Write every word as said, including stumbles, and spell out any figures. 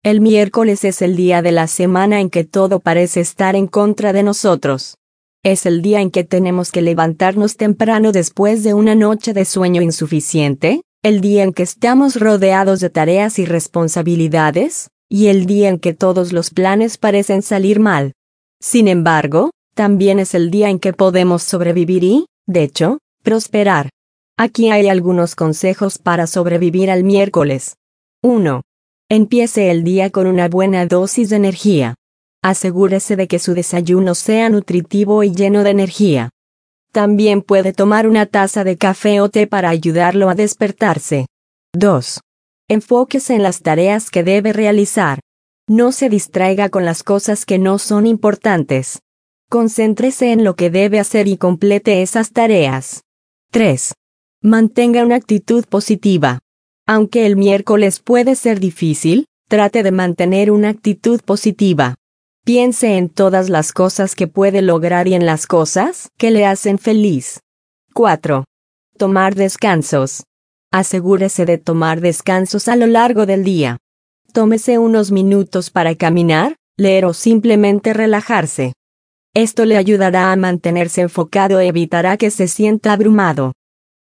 El miércoles es el día de la semana en que todo parece estar en contra de nosotros. Es el día en que tenemos que levantarnos temprano después de una noche de sueño insuficiente, el día en que estamos rodeados de tareas y responsabilidades, y el día en que todos los planes parecen salir mal. Sin embargo, también es el día en que podemos sobrevivir y, de hecho, prosperar. Aquí hay algunos consejos para sobrevivir al miércoles. uno. Empiece el día con una buena dosis de energía. Asegúrese de que su desayuno sea nutritivo y lleno de energía. También puede tomar una taza de café o té para ayudarlo a despertarse. dos. Enfóquese en las tareas que debe realizar. No se distraiga con las cosas que no son importantes. Concéntrese en lo que debe hacer y complete esas tareas. tres. Mantenga una actitud positiva. Aunque el miércoles puede ser difícil, trate de mantener una actitud positiva. Piense en todas las cosas que puede lograr y en las cosas que le hacen feliz. cuatro. Tomar descansos. Asegúrese de tomar descansos a lo largo del día. Tómese unos minutos para caminar, leer o simplemente relajarse. Esto le ayudará a mantenerse enfocado y evitará que se sienta abrumado.